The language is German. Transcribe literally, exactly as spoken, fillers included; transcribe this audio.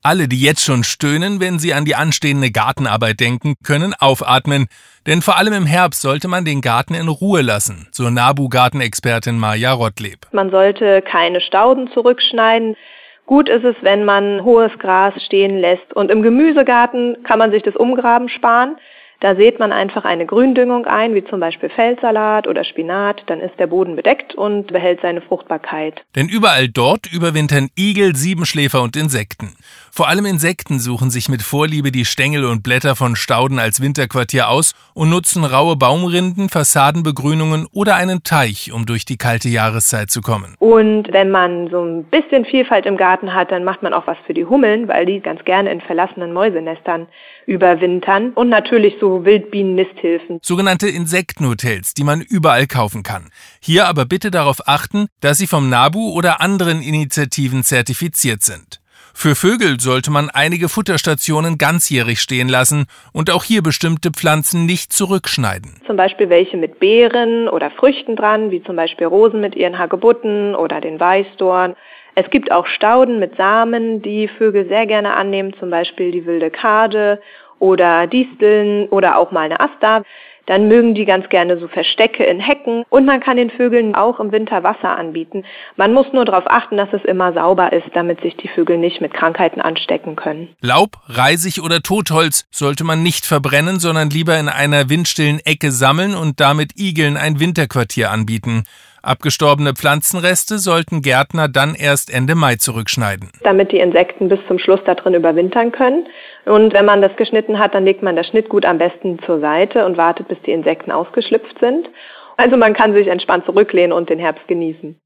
Alle, die jetzt schon stöhnen, wenn sie an die anstehende Gartenarbeit denken, können aufatmen. Denn vor allem im Herbst sollte man den Garten in Ruhe lassen, so NABU-Gartenexpertin Maja Rottleb. Man sollte keine Stauden zurückschneiden. Gut ist es, wenn man hohes Gras stehen lässt. Und im Gemüsegarten kann man sich das Umgraben sparen. Da sät man einfach eine Gründüngung ein, wie zum Beispiel Feldsalat oder Spinat. Dann ist der Boden bedeckt und behält seine Fruchtbarkeit. Denn überall dort überwintern Igel, Siebenschläfer und Insekten. Vor allem Insekten suchen sich mit Vorliebe die Stängel und Blätter von Stauden als Winterquartier aus und nutzen raue Baumrinden, Fassadenbegrünungen oder einen Teich, um durch die kalte Jahreszeit zu kommen. Und wenn man so ein bisschen Vielfalt im Garten hat, dann macht man auch was für die Hummeln, weil die ganz gerne in verlassenen Mäusenestern überwintern. Und natürlich so Wildbienen-Nisthilfen. Sogenannte Insektenhotels, die man überall kaufen kann. Hier aber bitte darauf achten, dass sie vom NABU oder anderen Initiativen zertifiziert sind. Für Vögel sollte man einige Futterstationen ganzjährig stehen lassen und auch hier bestimmte Pflanzen nicht zurückschneiden. Zum Beispiel welche mit Beeren oder Früchten dran, wie zum Beispiel Rosen mit ihren Hagebutten oder den Weißdorn. Es gibt auch Stauden mit Samen, die Vögel sehr gerne annehmen, zum Beispiel die wilde Karde oder Disteln oder auch mal eine Aster. Dann mögen die ganz gerne so Verstecke in Hecken und man kann den Vögeln auch im Winter Wasser anbieten. Man muss nur darauf achten, dass es immer sauber ist, damit sich die Vögel nicht mit Krankheiten anstecken können. Laub, Reisig oder Totholz sollte man nicht verbrennen, sondern lieber in einer windstillen Ecke sammeln und damit Igeln ein Winterquartier anbieten. Abgestorbene Pflanzenreste sollten Gärtner dann erst Ende Mai zurückschneiden. Damit die Insekten bis zum Schluss da drin überwintern können. Und wenn man das geschnitten hat, dann legt man das Schnittgut am besten zur Seite und wartet, bis die Insekten ausgeschlüpft sind. Also man kann sich entspannt zurücklehnen und den Herbst genießen.